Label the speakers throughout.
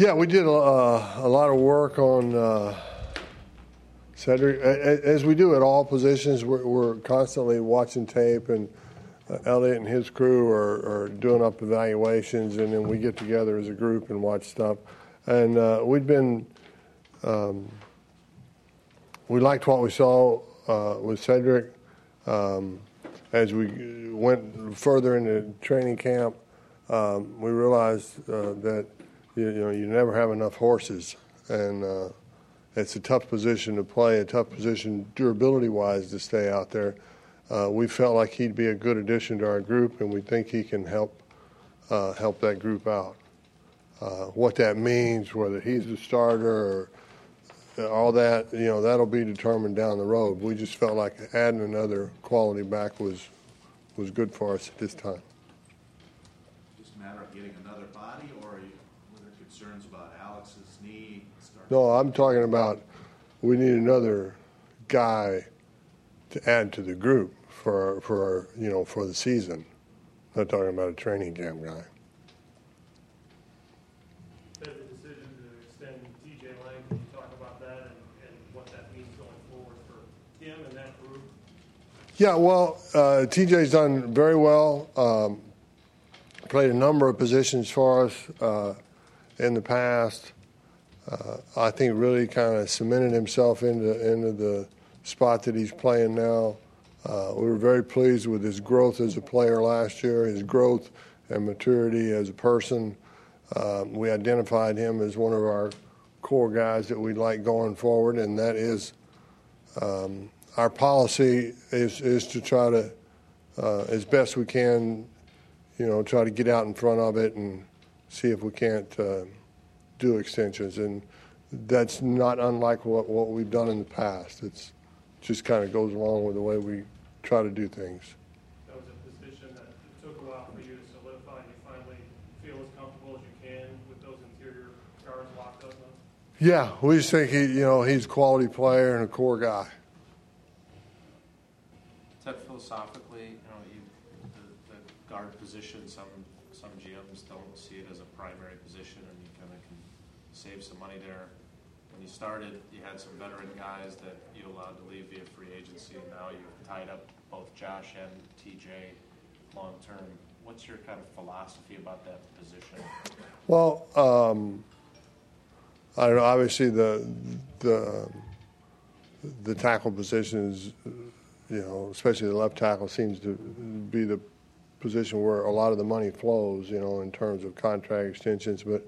Speaker 1: Yeah, we did a lot of work on Cedric. As we do at all positions, we're constantly watching tape, and Elliot and his crew are doing up evaluations, and then we get together as a group and watch stuff. And we liked what we saw with Cedric. As we went further into training camp, we realized that you never have enough horses, and it's a tough position to play, a tough position durability-wise to stay out there. We felt like he'd be a good addition to our group, and we think he can help that group out. What that means, whether he's the starter or all that, that'll be determined down the road. We just felt like adding another quality back was good for us at this time.
Speaker 2: Just a matter of getting another body, or were there concerns about Alex's knee?
Speaker 1: No, I'm talking about we need another guy to add to the group for the season. I'm not talking about a training camp guy.
Speaker 3: The decision to extend TJ Lang, can you talk about that and what that means going forward for him and that group?
Speaker 1: Yeah, well, TJ's done very well. Played a number of positions for us in the past. I think really kind of cemented himself into the spot that he's playing now. We were very pleased with his growth as a player last year, his growth and maturity as a person. We identified him as one of our core guys that we'd like going forward, and that is our policy is to try to, as best we can, try to get out in front of it and see if we can't do extensions. And that's not unlike what we've done in the past. It's just kind of goes along with the way we try to do things.
Speaker 3: That was a position that it took a while for you to solidify, and you finally feel as comfortable as you can with those interior guards locked up now?
Speaker 1: Yeah, we just think he's a quality player and a core guy.
Speaker 4: Ted, philosophically, the guard position, some GMs don't see it as a primary position, and you kind of can save some money there. When you started, you had some veteran guys that you allowed to leave via free agency, and now you've tied up both Josh and TJ long term. What's your kind of philosophy about that position?
Speaker 1: Well, I don't know. Obviously, the tackle position is, especially the left tackle, seems to be the position where a lot of the money flows, in terms of contract extensions. But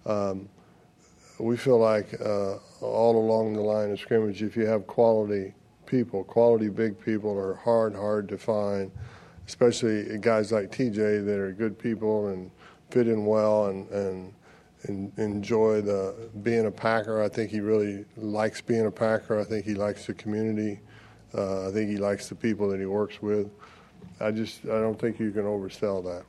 Speaker 1: we feel like all along the line of scrimmage, if you have quality people, quality big people are hard to find, especially guys like TJ that are good people and fit in well and enjoy being a Packer. I think he really likes being a Packer. I think he likes the community. I think he likes the people that he works with. I don't think you can oversell that.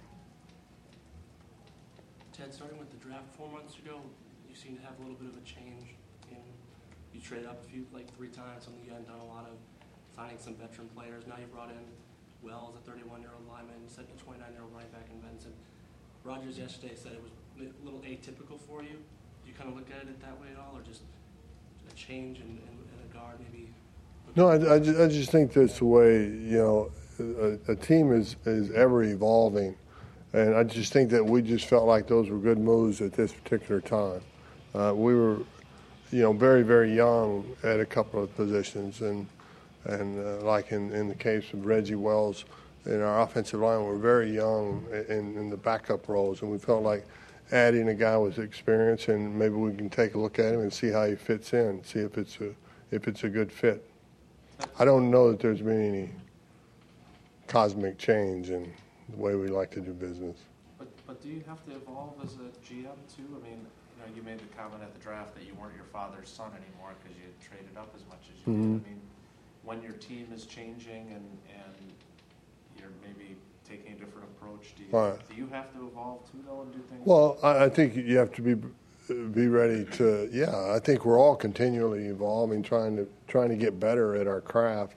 Speaker 5: Ted, starting with the draft 4 months ago, you seem to have a little bit of a change. You traded up three times, something you hadn't done a lot of, signing some veteran players. Now you brought in Wells, a 31-year-old lineman, a 29-year-old running back in Benson. Rodgers yesterday said it was a little atypical for you. Do you kind of look at it that way at all, or just a change in a guard maybe?
Speaker 1: No, I just think that's the way, a team is ever evolving. And I just think that we just felt like those were good moves at this particular time. We were, very, very young at a couple of positions. And like in the case of Reggie Wells, in our offensive line, we're very young in the backup roles. And we felt like adding a guy with experience, and maybe we can take a look at him and see how he fits in, see if it's a good fit. I don't know that there's been any cosmic change in the way we like to do business.
Speaker 4: But do you have to evolve as a GM too? I mean, you made the comment at the draft that you weren't your father's son anymore because you had traded up as much as you did. I mean, when your team is changing and you're maybe taking a different approach, do you have to evolve too, though, and do things?
Speaker 1: Well, I think you have to be ready to. Yeah, I think we're all continually evolving, trying to get better at our craft.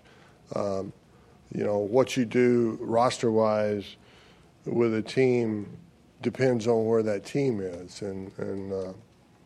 Speaker 1: What you do roster-wise with a team depends on where that team is, and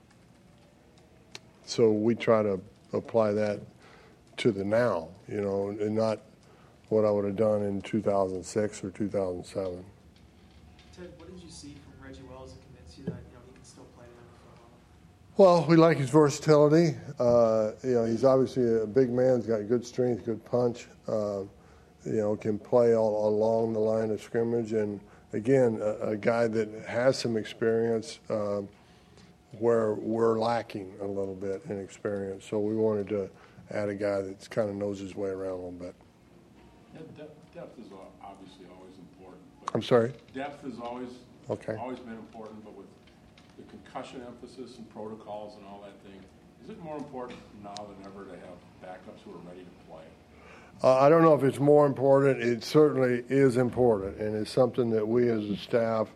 Speaker 1: So we try to apply that to the now, and not what I would have done in 2006 or 2007.
Speaker 6: Ted, what did you see from Reggie Wells that convinced you that he can still play there for a while?
Speaker 1: Well, we like his versatility. He's obviously a big man. He's got good strength, good punch. Can play all along the line of scrimmage. And, again, a guy that has some experience where we're lacking a little bit in experience. So we wanted to add a guy that kind of knows his way around a little bit.
Speaker 7: Yeah, depth is obviously always important. But
Speaker 1: I'm sorry?
Speaker 7: Depth is always
Speaker 1: Okay.
Speaker 7: been important, but with the concussion emphasis and protocols and all that thing, is it more important now than ever to have backups who are ready to play?
Speaker 1: I don't know if it's more important. It certainly is important, and it's something that we as a staff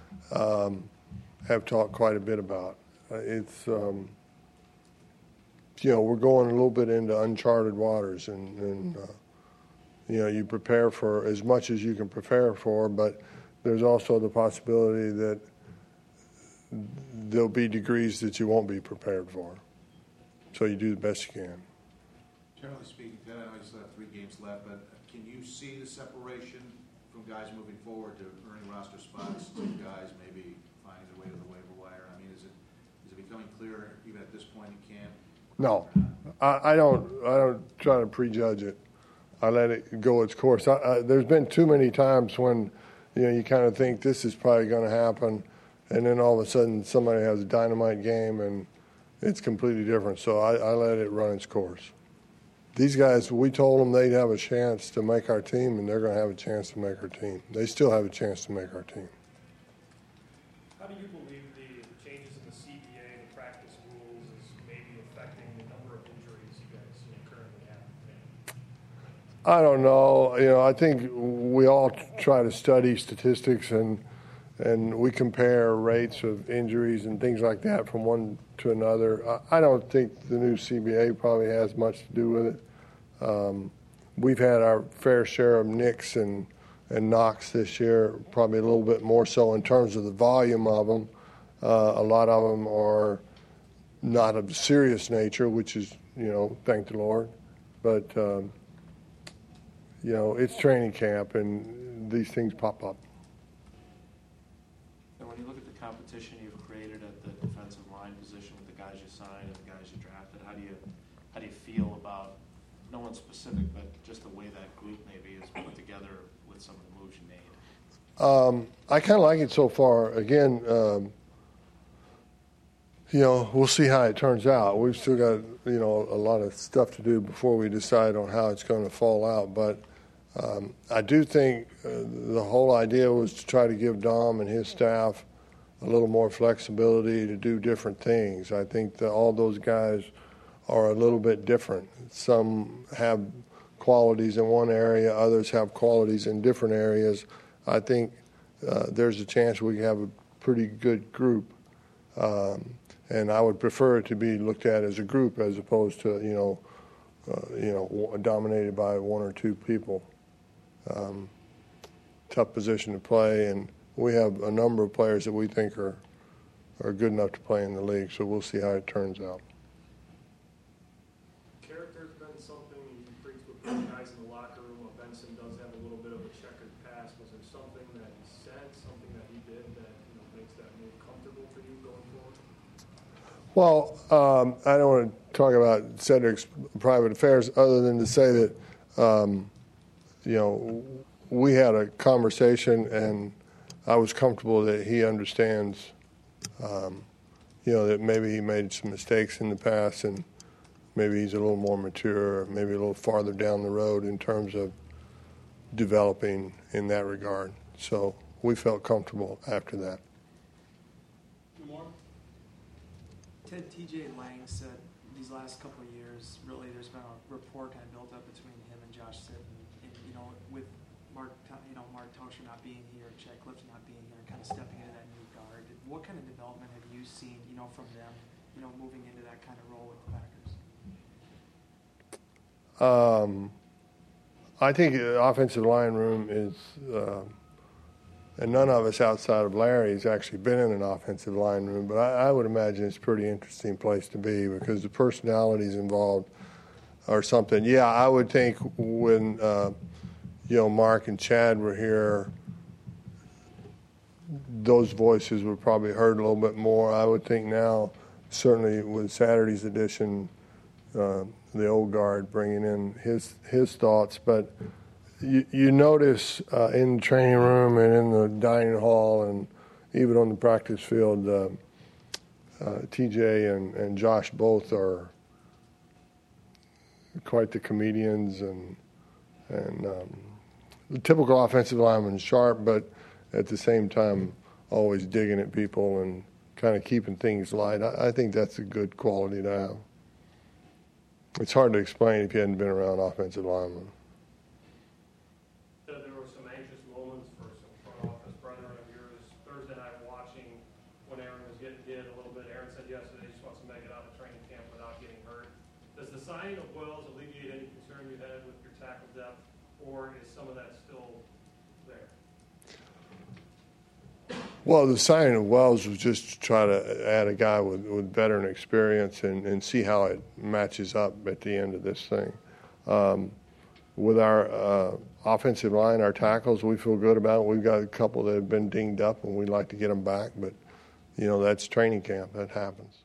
Speaker 1: have talked quite a bit about. We're going a little bit into uncharted waters, and you prepare for as much as you can prepare for, but there's also the possibility that there'll be degrees that you won't be prepared for. So you do the best you can.
Speaker 2: Generally speaking, Ted, I know you still have 3 games left, but can you see the separation from guys moving forward to earning roster spots to guys maybe finding their way to the waiver wire? I mean, is it becoming clear even at this point in camp?
Speaker 1: No, I don't try to prejudge it. I let it go its course. There's been too many times when you kind of think this is probably going to happen, and then all of a sudden somebody has a dynamite game and it's completely different. So I let it run its course. These guys, we told them they'd have a chance to make our team, and they're going to have a chance to make our team. They still have a chance to make our team.
Speaker 3: How do you believe the changes in the CBA, the practice rules, is maybe affecting the number of injuries you guys currently have?
Speaker 1: I don't know. I think we all try to study statistics, and we compare rates of injuries and things like that from one to another. I don't think the new CBA probably has much to do with it. We've had our fair share of nicks and knocks this year, probably a little bit more so in terms of the volume of them. A lot of them are not of serious nature, which is, thank the Lord. But, it's training camp, and these things pop up.
Speaker 4: And when you look at the competition you've created at the defensive line position with the guys you signed and the guys you drafted, how do you feel about, no one specific, but just the way that group maybe is put together with some of the moves you made?
Speaker 1: I kind of like it so far. Again, we'll see how it turns out. We've still got, a lot of stuff to do before we decide on how it's going to fall out. But I do think the whole idea was to try to give Dom and his staff a little more flexibility to do different things. I think that all those guys are a little bit different. Some have qualities in one area, others have qualities in different areas. I think there's a chance we have a pretty good group. And I would prefer it to be looked at as a group as opposed to, dominated by 1 or 2 people. Tough position to play, and we have a number of players that we think are good enough to play in the league, so we'll see how it turns out.
Speaker 3: Character's been something you preach with the guys in the locker room. Benson does have a little bit of a checkered past. Was there something that he said, something that he did that makes that move comfortable for you going forward?
Speaker 1: Well, I don't want to talk about Cedric's private affairs other than to say that, we had a conversation, and I was comfortable that he understands, that maybe he made some mistakes in the past, and maybe he's a little more mature, or maybe a little farther down the road in terms of developing in that regard. So we felt comfortable after that.
Speaker 6: Ted, T.J. Lang said these last couple of years, really, there's been a rapport kind of built up between him and Josh Sitton. And with Mark Tauscher not being here, Chad Clifton not being here, kind of stepping into that new guard. What kind of development have you seen, from them, moving into that kind of role with the Packers?
Speaker 1: I think the offensive line room is and none of us outside of Larry's actually been in an offensive line room, but I would imagine it's a pretty interesting place to be because the personalities involved are something. Yeah, I would think when Mark and Chad were here, those voices were probably heard a little bit more. I would think now, certainly with Saturday's edition, the old guard bringing in his thoughts, but you notice in the training room and in the dining hall and even on the practice field, TJ and Josh both are quite the comedians and the typical offensive lineman, sharp, but at the same time always digging at people and kind of keeping things light. I think that's a good quality to have. It's hard to explain if you hadn't been around offensive linemen.
Speaker 3: There were some anxious moments for some front office brethren of yours Thursday night watching when Aaron was getting hit a little bit. Aaron said yesterday he just wants to make it out of training camp without getting hurt. Does the signing of Wells alleviate any concern you had with your tackle depth, or is some of that still there?
Speaker 1: Well, the signing of Wells was just to try to add a guy with veteran experience and see how it matches up at the end of this thing. With our offensive line, our tackles, we feel good about it. We've got a couple that have been dinged up, and we'd like to get them back. But, that's training camp. That happens.